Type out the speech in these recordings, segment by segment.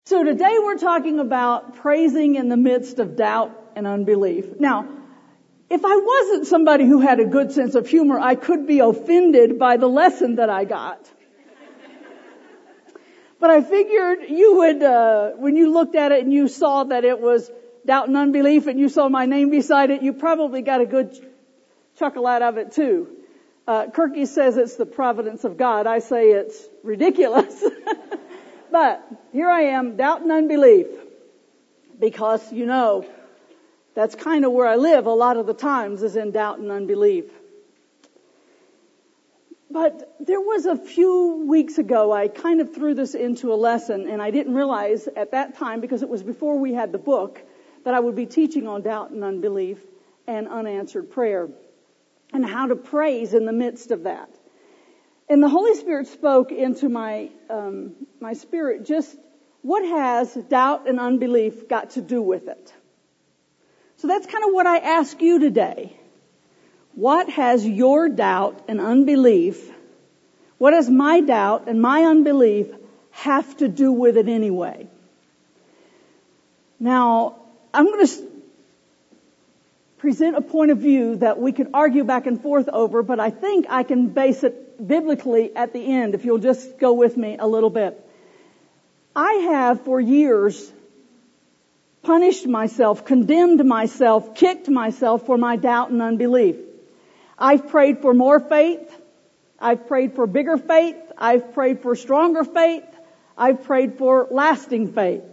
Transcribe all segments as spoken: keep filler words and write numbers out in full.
So today we're talking about praising in the midst of doubt and unbelief. Now, if I wasn't somebody who had a good sense of humor, I could be offended by the lesson that I got. But I figured you would, uh, when you looked at it and you saw that it was doubt and unbelief and you saw my name beside it, you probably got a good chuckle out of it too. Uh, Kirky says it's the providence of God. I say it's ridiculous. But here I am, doubt and unbelief, because, you know, that's kind of where I live a lot of the times, is in doubt and unbelief. But there was a few weeks ago, I kind of threw this into a lesson, and I didn't realize at that time, because it was before we had the book, that I would be teaching on doubt and unbelief and unanswered prayer, and how to praise in the midst of that. And the Holy Spirit spoke into my um, my spirit, just what has doubt and unbelief got to do with it? So that's kind of what I ask you today. What has your doubt and unbelief, what does my doubt and my unbelief have to do with it anyway? Now, I'm going to present a point of view that we could argue back and forth over, but I think I can base it biblically at the end, if you'll just go with me a little bit. I have for years punished myself, condemned myself, kicked myself for my doubt and unbelief. I've prayed for more faith. I've prayed for bigger faith. I've prayed for stronger faith. I've prayed for lasting faith.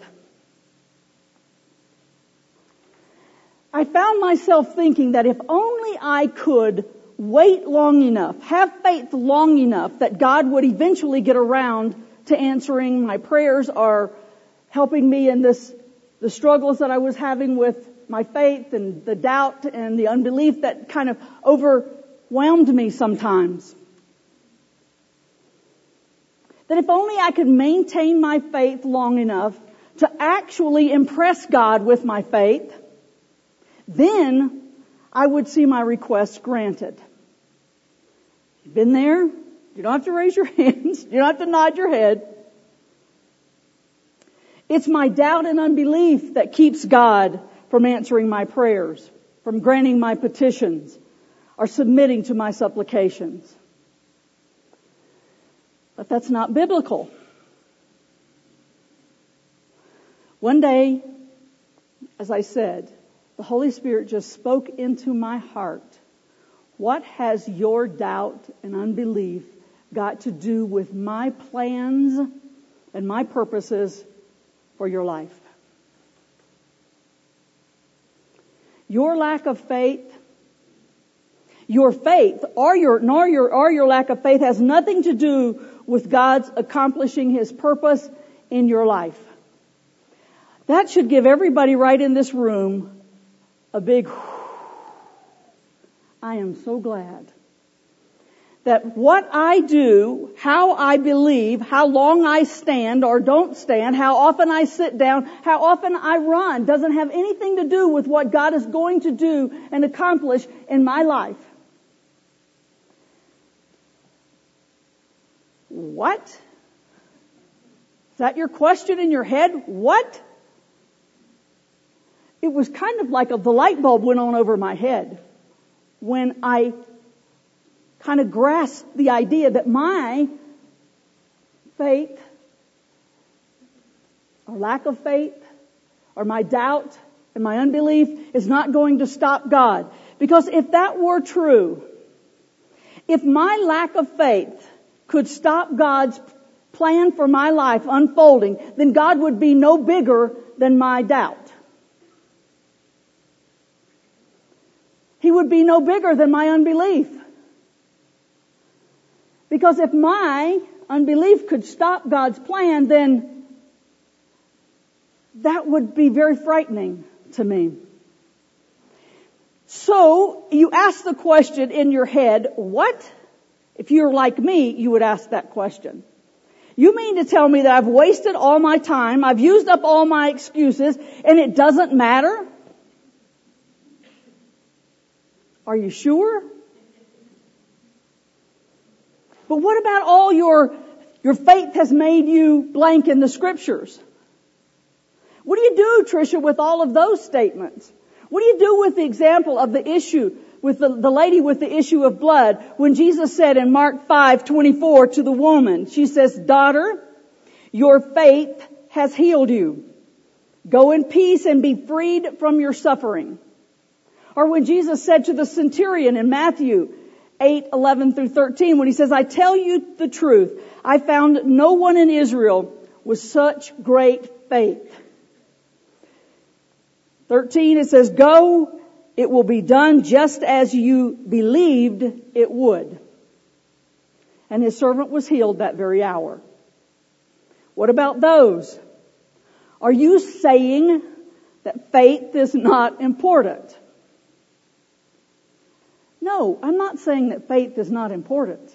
I found myself thinking that if only I could wait long enough, have faith long enough that God would eventually get around to answering my prayers or helping me in this, the struggles that I was having with my faith and the doubt and the unbelief that kind of overwhelmed me sometimes. That if only I could maintain my faith long enough to actually impress God with my faith, then I would see my requests granted. You've been there? You don't have to raise your hands. You don't have to nod your head. It's my doubt and unbelief that keeps God from answering my prayers, from granting my petitions, or submitting to my supplications. But that's not biblical. One day, as I said, the Holy Spirit just spoke into my heart. What has your doubt and unbelief got to do with my plans and my purposes for your life? Your lack of faith, your faith, or your, nor your, or your lack of faith has nothing to do with God's accomplishing His purpose in your life. That should give everybody right in this room a big, I am so glad that what I do, how I believe, how long I stand or don't stand, how often I sit down, how often I run, doesn't have anything to do with what God is going to do and accomplish in my life. What? Is that your question in your head? What? It was kind of like a, the light bulb went on over my head when I kind of grasped the idea that my faith or lack of faith or my doubt and my unbelief is not going to stop God. Because if that were true, if my lack of faith could stop God's plan for my life unfolding, then God would be no bigger than my doubt. He would be no bigger than my unbelief. Because if my unbelief could stop God's plan, then that would be very frightening to me. So you ask the question in your head, what? If you're like me, you would ask that question. You mean to tell me that I've wasted all my time, I've used up all my excuses, and it doesn't matter? Are you sure? But what about all your, your faith has made you blank in the scriptures? What do you do, Tricia, with all of those statements? What do you do with the example of the issue, with the, the lady with the issue of blood, when Jesus said in Mark five twenty-four to the woman, she says, "Daughter, your faith has healed you. Go in peace and be freed from your suffering." Or when Jesus said to the centurion in Matthew eight eleven through thirteen, when he says, "I tell you the truth, I found no one in Israel with such great faith." thirteen, it says, "Go, it will be done just as you believed it would." And his servant was healed that very hour. What about those? Are you saying that faith is not important? No, I'm not saying that faith is not important.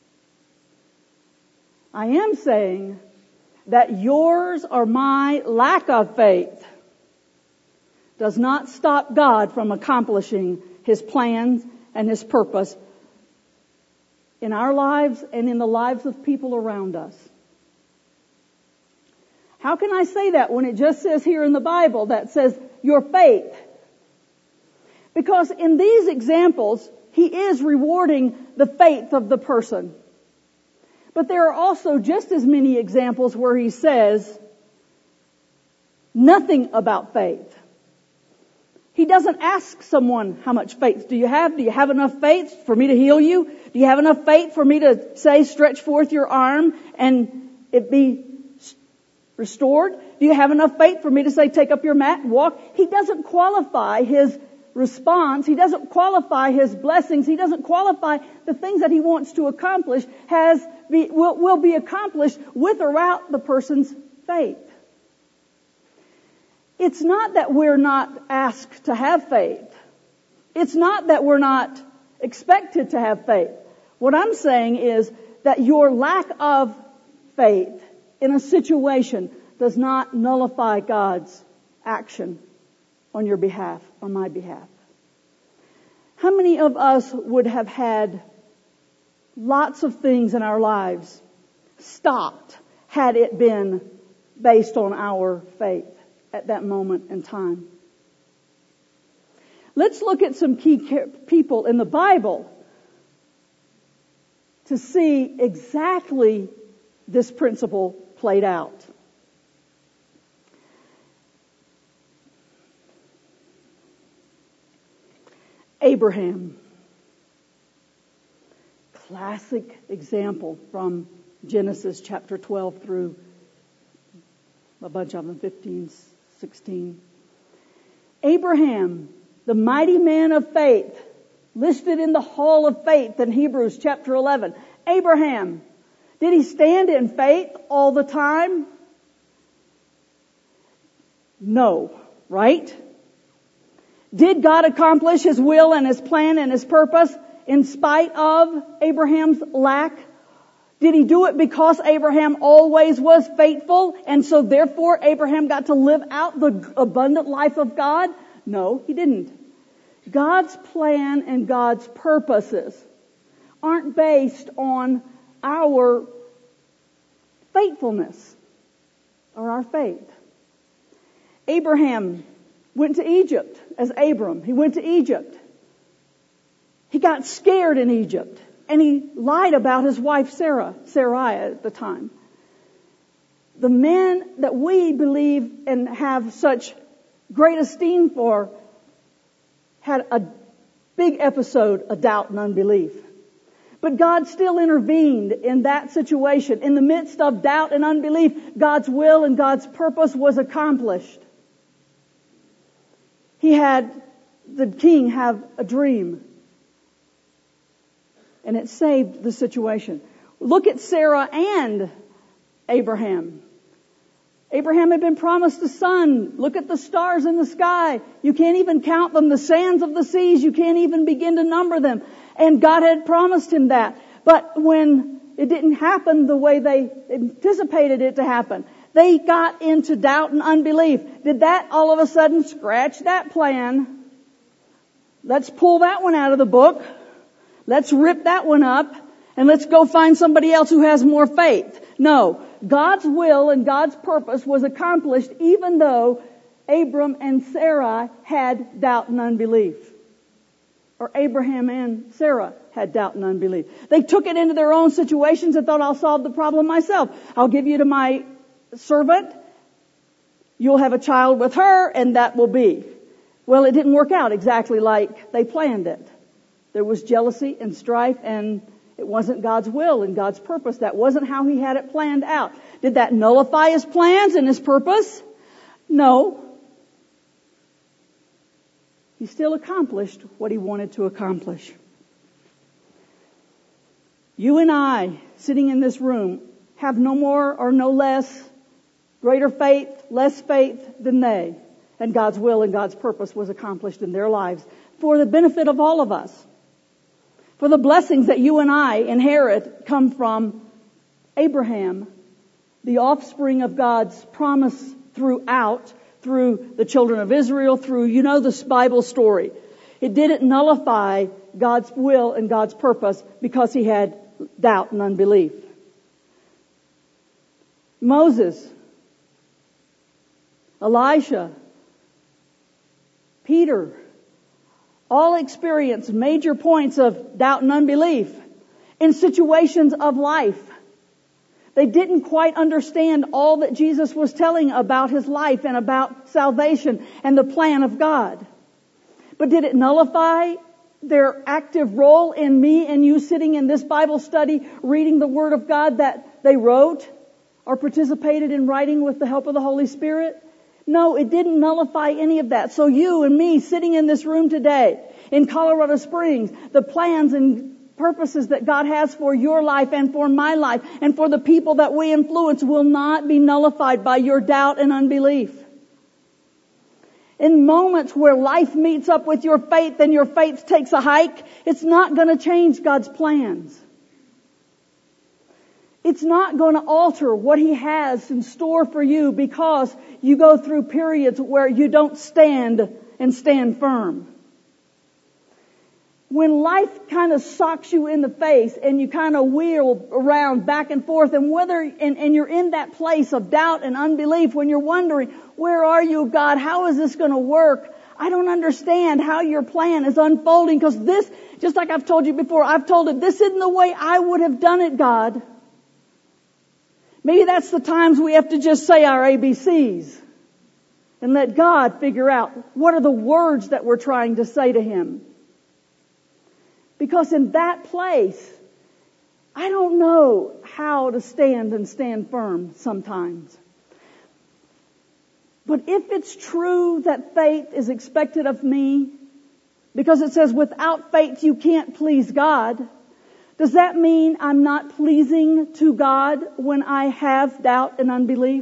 I am saying that yours or my lack of faith does not stop God from accomplishing His plans and His purpose in our lives and in the lives of people around us. How can I say that when it just says here in the Bible that says your faith? Because in these examples, He is rewarding the faith of the person. But there are also just as many examples where He says nothing about faith. He doesn't ask someone, how much faith do you have? Do you have enough faith for me to heal you? Do you have enough faith for me to say, stretch forth your arm and it be restored? Do you have enough faith for me to say, take up your mat and walk? He doesn't qualify His response. He doesn't qualify His blessings. He doesn't qualify the things that He wants to accomplish has be, will, will be accomplished with or without the person's faith. It's not that we're not asked to have faith. It's not that we're not expected to have faith. What I'm saying is that your lack of faith in a situation does not nullify God's action on your behalf, on my behalf. How many of us would have had lots of things in our lives stopped had it been based on our faith at that moment in time? Let's look at some key people in the Bible to see exactly this principle played out. Abraham. Classic example from Genesis chapter twelve through a bunch of them, fifteen, sixteen. Abraham, the mighty man of faith, listed in the hall of faith in Hebrews chapter eleven. Abraham, did he stand in faith all the time? No, right? Did God accomplish His will and His plan and His purpose in spite of Abraham's lack? Did He do it because Abraham always was faithful and so therefore Abraham got to live out the abundant life of God? No, He didn't. God's plan and God's purposes aren't based on our faithfulness or our faith. Abraham went to Egypt as Abram. He went to Egypt. He got scared in Egypt and he lied about his wife Sarah, Sarai at the time. The man that we believe and have such great esteem for had a big episode of doubt and unbelief. But God still intervened in that situation. In the midst of doubt and unbelief, God's will and God's purpose was accomplished. He had the king have a dream. And it saved the situation. Look at Sarah and Abraham. Abraham had been promised a son. Look at the stars in the sky. You can't even count them. The sands of the seas, you can't even begin to number them. And God had promised him that. But when it didn't happen the way they anticipated it to happen, they got into doubt and unbelief. Did that all of a sudden scratch that plan? Let's pull that one out of the book. Let's rip that one up and let's go find somebody else who has more faith. No, God's will and God's purpose was accomplished even though Abram and Sarai had doubt and unbelief. Or Abraham and Sarah had doubt and unbelief. They took it into their own situations and thought, I'll solve the problem myself. I'll give you to my servant. You'll have a child with her, and that will be. Well, it didn't work out exactly like they planned it. There was jealousy and strife, and it wasn't God's will and God's purpose. That wasn't how He had it planned out. Did that nullify His plans and His purpose? No. He still accomplished what He wanted to accomplish. You and I, sitting in this room, have no more or no less greater faith, less faith than they. And God's will and God's purpose was accomplished in their lives for the benefit of all of us. For the blessings that you and I inherit come from Abraham, the offspring of God's promise throughout, through the children of Israel, through, you know, this Bible story. It didn't nullify God's will and God's purpose because he had doubt and unbelief. Moses, Elisha, Peter, all experienced major points of doubt and unbelief in situations of life. They didn't quite understand all that Jesus was telling about His life and about salvation and the plan of God. But did it nullify their active role in me and you sitting in this Bible study, reading the Word of God that they wrote or participated in writing with the help of the Holy Spirit? No, it didn't nullify any of that. So you and me sitting in this room today in Colorado Springs, the plans and purposes that God has for your life and for my life and for the people that we influence will not be nullified by your doubt and unbelief. In moments where life meets up with your faith and your faith takes a hike, it's not going to change God's plans. It's not going to alter what He has in store for you because you go through periods where you don't stand and stand firm. When life kind of socks you in the face and you kind of wheel around back and forth and whether, and, and you're in that place of doubt and unbelief when you're wondering, where are you, God? How is this going to work? I don't understand how your plan is unfolding because this, just like I've told you before, I've told it, this isn't the way I would have done it, God. Maybe that's the times we have to just say our A B Cs and let God figure out what are the words that we're trying to say to Him. Because in that place, I don't know how to stand and stand firm sometimes. But if it's true that faith is expected of me, because it says without faith you can't please God, does that mean I'm not pleasing to God when I have doubt and unbelief?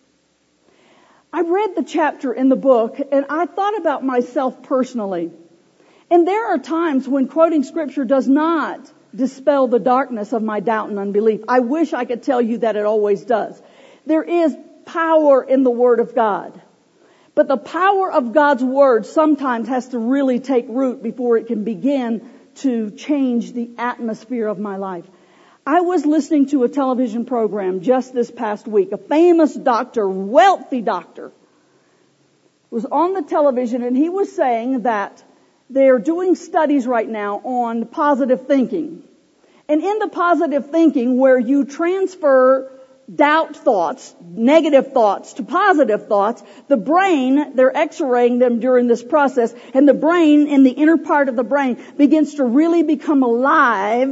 I read the chapter in the book and I thought about myself personally. And there are times when quoting Scripture does not dispel the darkness of my doubt and unbelief. I wish I could tell you that it always does. There is power in the Word of God. But the power of God's Word sometimes has to really take root before it can begin to change the atmosphere of my life. I was listening to a television program just this past week. A famous doctor, wealthy doctor, was on the television and he was saying that they're doing studies right now on positive thinking. And in the positive thinking where you transfer doubt thoughts, negative thoughts to positive thoughts, the brain, they're x-raying them during this process, and the brain, in the inner part of the brain, begins to really become alive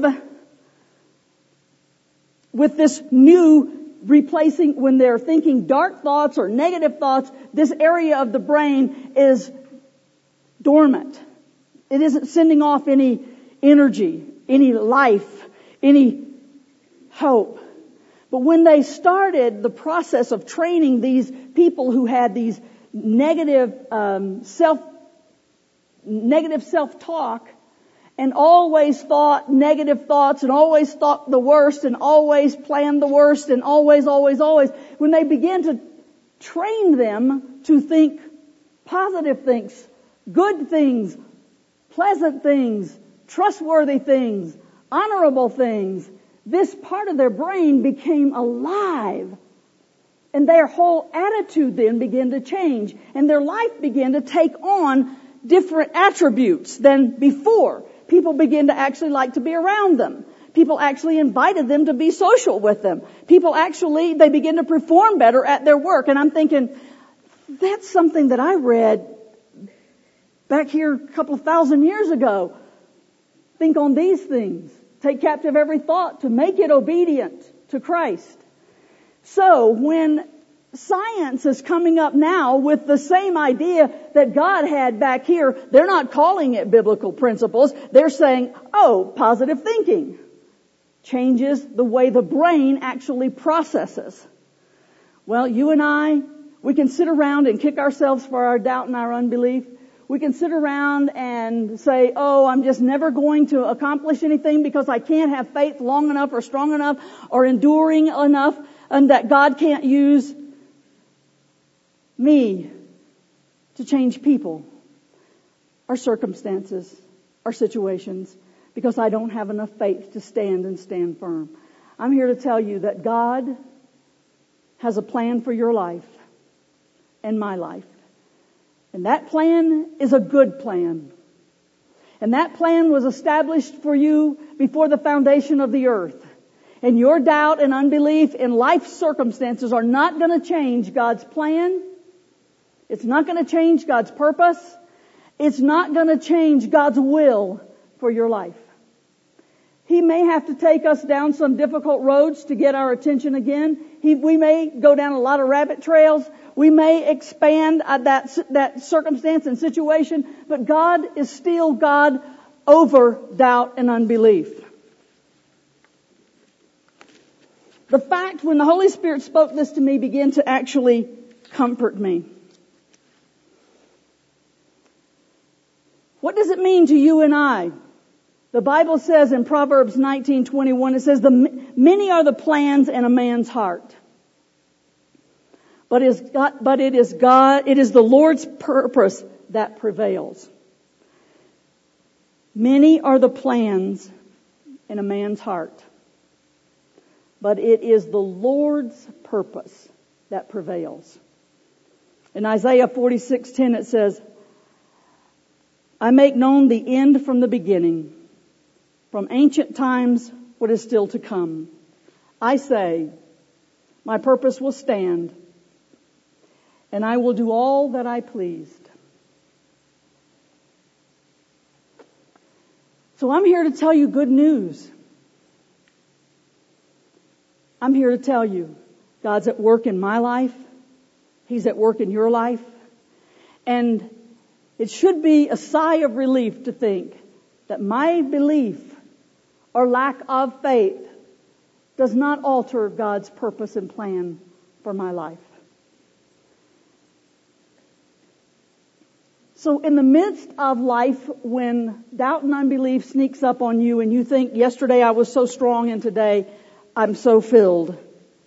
with this new replacing, when they're thinking dark thoughts or negative thoughts, this area of the brain is dormant. It isn't sending off any energy, any life, any hope. But when they started the process of training these people who had these negative um, self, negative self-talk, and always thought negative thoughts, and always thought the worst, and always planned the worst, and always, always, always, when they began to train them to think positive things, good things, pleasant things, trustworthy things, honorable things. This part of their brain became alive. And their whole attitude then began to change. And their life began to take on different attributes than before. People began to actually like to be around them. People actually invited them to be social with them. People actually, they began to perform better at their work. And I'm thinking, that's something that I read back here a couple of thousand years ago. Think on these things. Take captive every thought to make it obedient to Christ. So when science is coming up now with the same idea that God had back here, they're not calling it biblical principles. They're saying, oh, positive thinking changes the way the brain actually processes. Well, you and I, we can sit around and kick ourselves for our doubt and our unbelief. We can sit around and say, oh, I'm just never going to accomplish anything because I can't have faith long enough or strong enough or enduring enough, and that God can't use me to change people, our circumstances, our situations, because I don't have enough faith to stand and stand firm. I'm here to tell you that God has a plan for your life and my life. And that plan is a good plan. And that plan was established for you before the foundation of the earth. And your doubt and unbelief in life circumstances are not going to change God's plan. It's not going to change God's purpose. It's not going to change God's will for your life. He may have to take us down some difficult roads to get our attention again. He, we may go down a lot of rabbit trails. We may expand uh, that, that circumstance and situation. But God is still God over doubt and unbelief. The fact when the Holy Spirit spoke this to me began to actually comfort me. What does it mean to you and I? The Bible says in Proverbs nineteen twenty-one, it says, the, many are the plans in a man's heart. But, is God, but it is God, it is the Lord's purpose that prevails. Many are the plans in a man's heart. But it is the Lord's purpose that prevails. In Isaiah forty-six ten it says, I make known the end from the beginning, from ancient times what is still to come. I say, my purpose will stand, and I will do all that I pleased. So I'm here to tell you good news. I'm here to tell you God's at work in my life. He's at work in your life. And it should be a sigh of relief to think that my belief or lack of faith does not alter God's purpose and plan for my life. So in the midst of life, when doubt and unbelief sneaks up on you and you think, yesterday I was so strong and today I'm so filled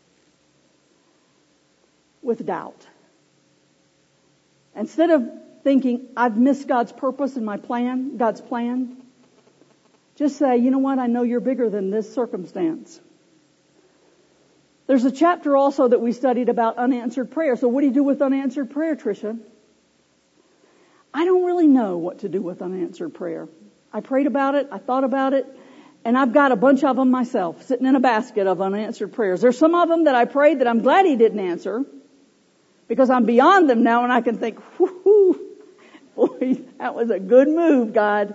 with doubt. Instead of thinking, I've missed God's purpose and my plan, God's plan, just say, you know what, I know you're bigger than this circumstance. There's a chapter also that we studied about unanswered prayer. So what do you do with unanswered prayer, Tricia? I don't really know what to do with unanswered prayer. I prayed about it, I thought about it, and I've got a bunch of them myself, sitting in a basket of unanswered prayers. There's some of them that I prayed that I'm glad He didn't answer, because I'm beyond them now and I can think, whoo, boy, that was a good move, God.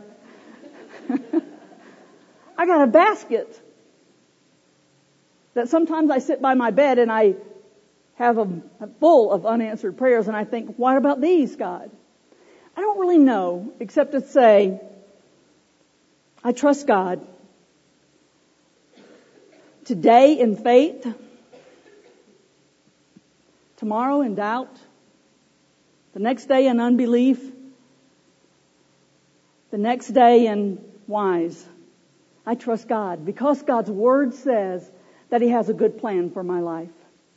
I got a basket that sometimes I sit by my bed and I have them full of unanswered prayers, and I think, what about these, God? I don't really know, except to say, I trust God. Today in faith, tomorrow in doubt, the next day in unbelief, the next day in wise. I trust God because God's Word says that He has a good plan for my life.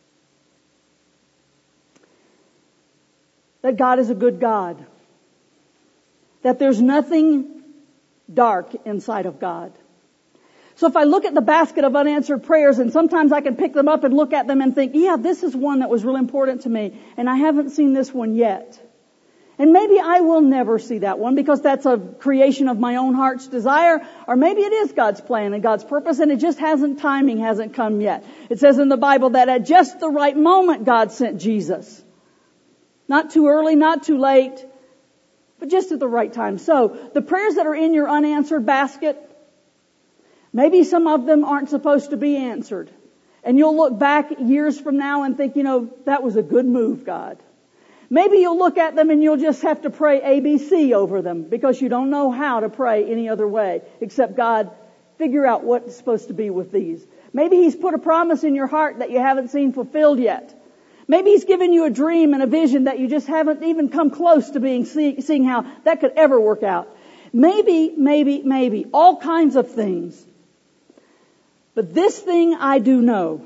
That God is a good God. That there's nothing dark inside of God. So if I look at the basket of unanswered prayers, and sometimes I can pick them up and look at them and think, yeah, this is one that was really important to me, and I haven't seen this one yet. And maybe I will never see that one because that's a creation of my own heart's desire, or maybe it is God's plan and God's purpose, and it just hasn't, timing hasn't come yet. It says in the Bible that at just the right moment God sent Jesus. Not too early, not too late, but just at the right time. So the prayers that are in your unanswered basket, maybe some of them aren't supposed to be answered. And you'll look back years from now and think, you know, that was a good move, God. Maybe you'll look at them and you'll just have to pray A B C over them because you don't know how to pray any other way except God, figure out what's supposed to be with these. Maybe He's put a promise in your heart that you haven't seen fulfilled yet. Maybe He's given you a dream and a vision that you just haven't even come close to being see, seeing how that could ever work out. Maybe, maybe, maybe. All kinds of things. But this thing I do know.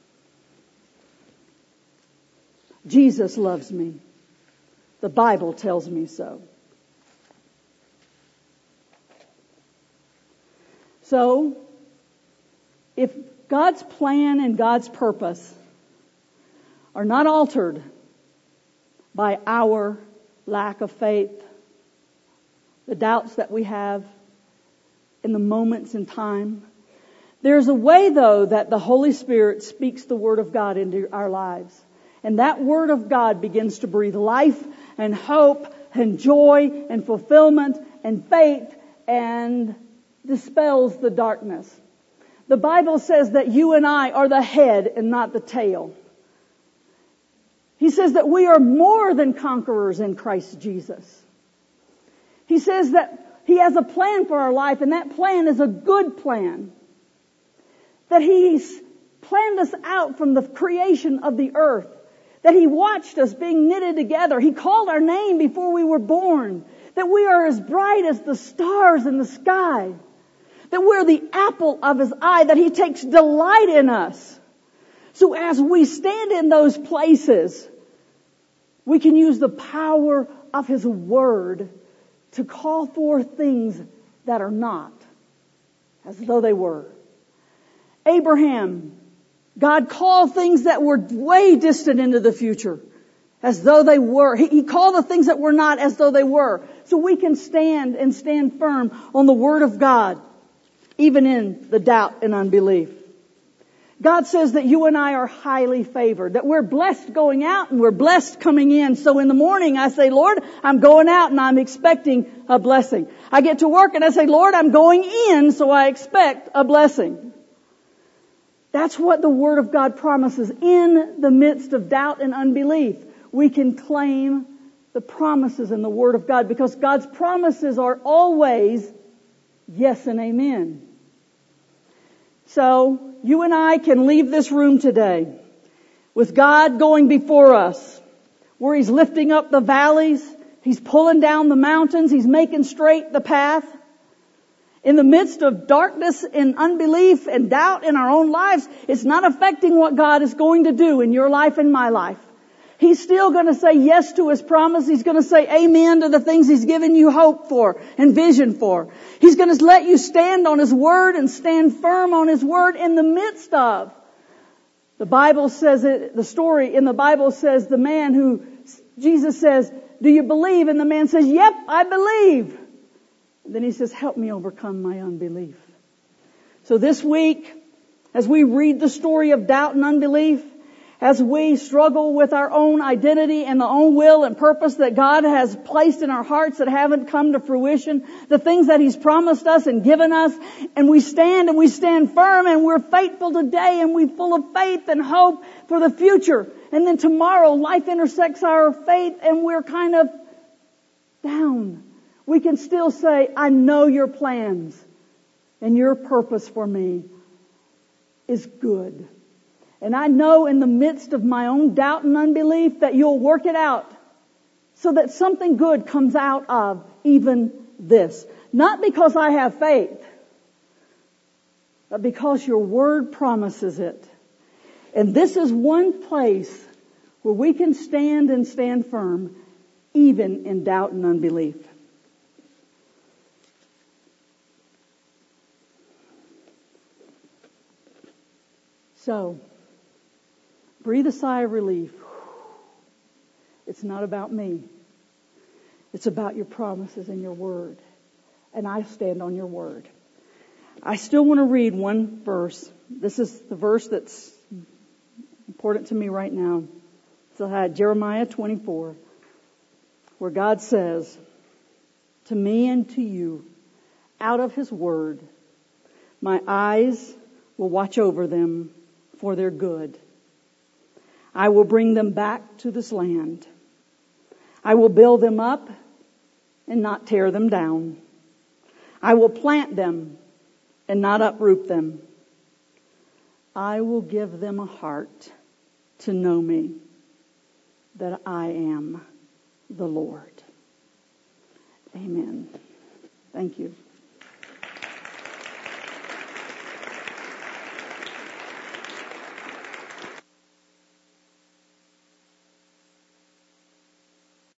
Jesus loves me. The Bible tells me so. So, if God's plan and God's purpose are not altered by our lack of faith, the doubts that we have in the moments in time, there's a way, though, that the Holy Spirit speaks the Word of God into our lives. And that Word of God begins to breathe life and hope and joy and fulfillment and faith and dispels the darkness. The Bible says that you and I are the head and not the tail. He says that we are more than conquerors in Christ Jesus. He says that He has a plan for our life, and that plan is a good plan. That He's planned us out from the creation of the earth. That He watched us being knitted together. He called our name before we were born. That we are as bright as the stars in the sky. That we're the apple of His eye. That He takes delight in us. So as we stand in those places, we can use the power of His Word to call forth things that are not as though they were. Abraham, God called things that were way distant into the future as though they were. He, he called the things that were not as though they were. So we can stand and stand firm on the Word of God, even in the doubt and unbelief. God says that you and I are highly favored, that we're blessed going out and we're blessed coming in. So in the morning I say, Lord, I'm going out and I'm expecting a blessing. I get to work and I say, Lord, I'm going in, so I expect a blessing. That's what the Word of God promises. In the midst of doubt and unbelief, we can claim the promises in the Word of God because God's promises are always yes and amen. So, you and I can leave this room today with God going before us, where He's lifting up the valleys, He's pulling down the mountains, He's making straight the path. In the midst of darkness and unbelief and doubt in our own lives, it's not affecting what God is going to do in your life and my life. He's still going to say yes to His promise. He's going to say amen to the things He's given you hope for and vision for. He's going to let you stand on His Word and stand firm on His Word in the midst of. The Bible says it, the story in the Bible says the man who, Jesus says, do you believe? And the man says, yep, I believe. And then He says, help me overcome my unbelief. So this week, as we read the story of doubt and unbelief, as we struggle with our own identity and the own will and purpose that God has placed in our hearts that haven't come to fruition, the things that He's promised us and given us, and we stand and we stand firm and we're faithful today and we're full of faith and hope for the future. And then tomorrow life intersects our faith and we're kind of down. We can still say, I know your plans and your purpose for me is good. And I know in the midst of my own doubt and unbelief that you'll work it out so that something good comes out of even this. Not because I have faith, but because your Word promises it. And this is one place where we can stand and stand firm even in doubt and unbelief. So, breathe a sigh of relief. It's not about me. It's about your promises and your word. And I stand on your word. I still want to read one verse. This is the verse that's important to me right now. So I had Jeremiah twenty-four, where God says, to me and to you, out of his word, my eyes will watch over them for their good. I will bring them back to this land. I will build them up and not tear them down. I will plant them and not uproot them. I will give them a heart to know me, that I am the Lord. Amen. Thank you.